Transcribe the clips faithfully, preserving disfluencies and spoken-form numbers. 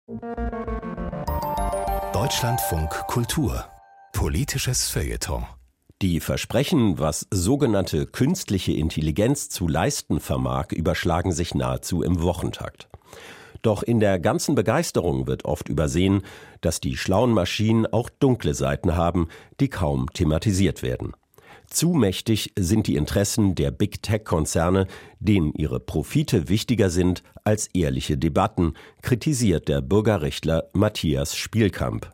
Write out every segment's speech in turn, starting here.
Deutschlandfunk Kultur. Politisches Feuilleton. Die Versprechen, was sogenannte künstliche Intelligenz zu leisten vermag, überschlagen sich nahezu im Wochentakt. Doch in der ganzen Begeisterung wird oft übersehen, dass die schlauen Maschinen auch dunkle Seiten haben, die kaum thematisiert werden. Zu mächtig sind die Interessen der Big-Tech-Konzerne, denen ihre Profite wichtiger sind als ehrliche Debatten, kritisiert der Bürgerrechtler Matthias Spielkamp.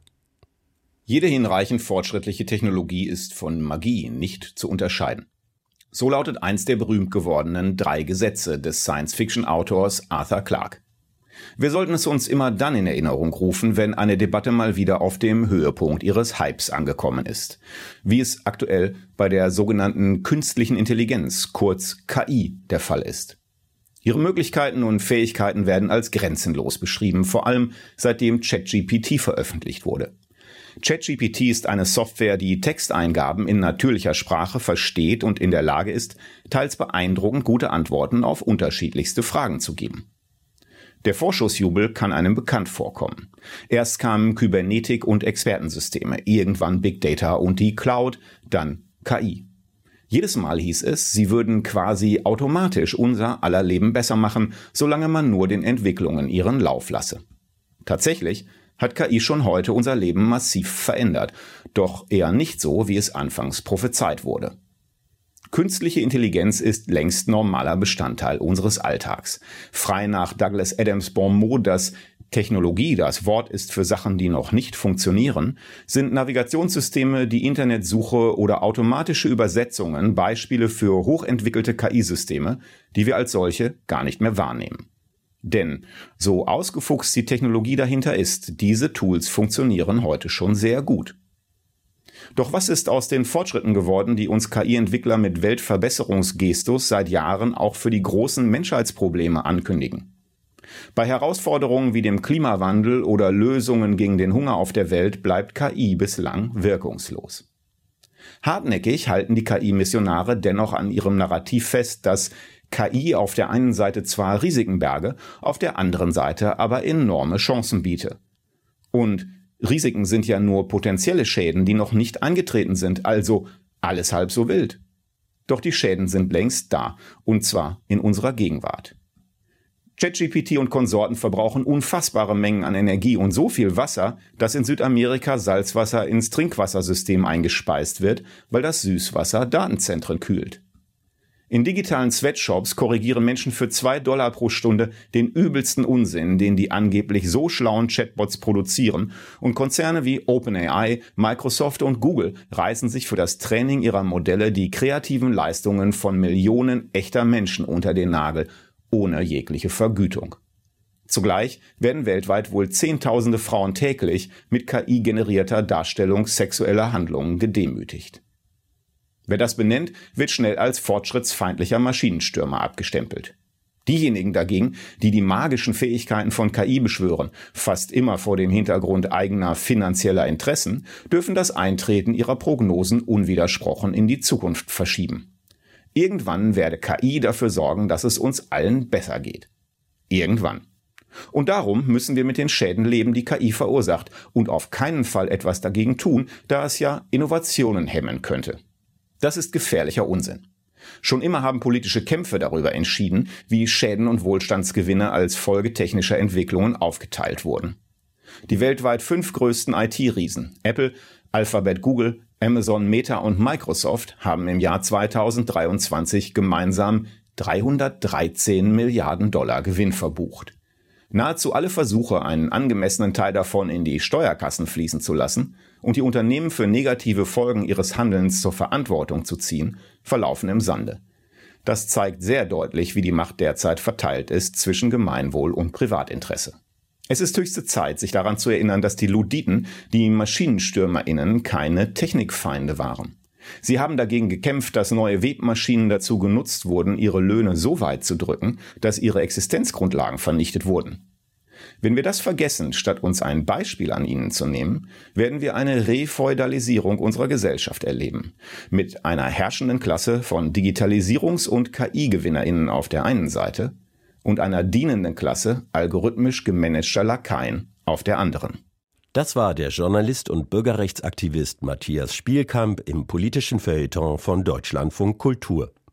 Jede hinreichend fortschrittliche Technologie ist von Magie nicht zu unterscheiden. So lautet eins der berühmt gewordenen drei Gesetze des Science-Fiction-Autors Arthur Clarke. Wir sollten es uns immer dann in Erinnerung rufen, wenn eine Debatte mal wieder auf dem Höhepunkt ihres Hypes angekommen ist. Wie es aktuell bei der sogenannten künstlichen Intelligenz, kurz K I, der Fall ist. Ihre Möglichkeiten und Fähigkeiten werden als grenzenlos beschrieben, vor allem seitdem ChatGPT veröffentlicht wurde. ChatGPT ist eine Software, die Texteingaben in natürlicher Sprache versteht und in der Lage ist, teils beeindruckend gute Antworten auf unterschiedlichste Fragen zu geben. Der Vorschussjubel kann einem bekannt vorkommen. Erst kamen Kybernetik und Expertensysteme, irgendwann Big Data und die Cloud, dann K I. Jedes Mal hieß es, sie würden quasi automatisch unser aller Leben besser machen, solange man nur den Entwicklungen ihren Lauf lasse. Tatsächlich hat K I schon heute unser Leben massiv verändert, doch eher nicht so, wie es anfangs prophezeit wurde. Künstliche Intelligenz ist längst normaler Bestandteil unseres Alltags. Frei nach Douglas Adams' Bon mot, dass Technologie das Wort ist für Sachen, die noch nicht funktionieren, sind Navigationssysteme, die Internetsuche oder automatische Übersetzungen Beispiele für hochentwickelte K I-Systeme, die wir als solche gar nicht mehr wahrnehmen. Denn so ausgefuchst die Technologie dahinter ist, diese Tools funktionieren heute schon sehr gut. Doch was ist aus den Fortschritten geworden, die uns K I-Entwickler mit Weltverbesserungsgestus seit Jahren auch für die großen Menschheitsprobleme ankündigen? Bei Herausforderungen wie dem Klimawandel oder Lösungen gegen den Hunger auf der Welt bleibt K I bislang wirkungslos. Hartnäckig halten die K I-Missionare dennoch an ihrem Narrativ fest, dass K I auf der einen Seite zwar Risiken berge, auf der anderen Seite aber enorme Chancen biete. Und Risiken sind ja nur potenzielle Schäden, die noch nicht eingetreten sind, also alles halb so wild. Doch die Schäden sind längst da, und zwar in unserer Gegenwart. ChatGPT und Konsorten verbrauchen unfassbare Mengen an Energie und so viel Wasser, dass in Südamerika Salzwasser ins Trinkwassersystem eingespeist wird, weil das Süßwasser Datenzentren kühlt. In digitalen Sweatshops korrigieren Menschen für zwei Dollar pro Stunde den übelsten Unsinn, den die angeblich so schlauen Chatbots produzieren, und Konzerne wie OpenAI, Microsoft und Google reißen sich für das Training ihrer Modelle die kreativen Leistungen von Millionen echter Menschen unter den Nagel, ohne jegliche Vergütung. Zugleich werden weltweit wohl Zehntausende Frauen täglich mit K I-generierter Darstellung sexueller Handlungen gedemütigt. Wer das benennt, wird schnell als fortschrittsfeindlicher Maschinenstürmer abgestempelt. Diejenigen dagegen, die die magischen Fähigkeiten von K I beschwören, fast immer vor dem Hintergrund eigener finanzieller Interessen, dürfen das Eintreten ihrer Prognosen unwidersprochen in die Zukunft verschieben. Irgendwann werde K I dafür sorgen, dass es uns allen besser geht. Irgendwann. Und darum müssen wir mit den Schäden leben, die K I verursacht, und auf keinen Fall etwas dagegen tun, da es ja Innovationen hemmen könnte. Das ist gefährlicher Unsinn. Schon immer haben politische Kämpfe darüber entschieden, wie Schäden und Wohlstandsgewinne als Folge technischer Entwicklungen aufgeteilt wurden. Die weltweit fünf größten I T-Riesen, Apple, Alphabet, Google, Amazon, Meta und Microsoft, haben im Jahr zweitausenddreiundzwanzig gemeinsam dreihundertdreizehn Milliarden Dollar Gewinn verbucht. Nahezu alle Versuche, einen angemessenen Teil davon in die Steuerkassen fließen zu lassen und die Unternehmen für negative Folgen ihres Handelns zur Verantwortung zu ziehen, verlaufen im Sande. Das zeigt sehr deutlich, wie die Macht derzeit verteilt ist zwischen Gemeinwohl und Privatinteresse. Es ist höchste Zeit, sich daran zu erinnern, dass die Luditen, die MaschinenstürmerInnen, keine Technikfeinde waren. Sie haben dagegen gekämpft, dass neue Webmaschinen dazu genutzt wurden, ihre Löhne so weit zu drücken, dass ihre Existenzgrundlagen vernichtet wurden. Wenn wir das vergessen, statt uns ein Beispiel an ihnen zu nehmen, werden wir eine Refeudalisierung unserer Gesellschaft erleben. Mit einer herrschenden Klasse von Digitalisierungs- und K I-GewinnerInnen auf der einen Seite und einer dienenden Klasse algorithmisch gemanagter Lakaien auf der anderen. Das war der Journalist und Bürgerrechtsaktivist Matthias Spielkamp im politischen Feuilleton von Deutschlandfunk Kultur.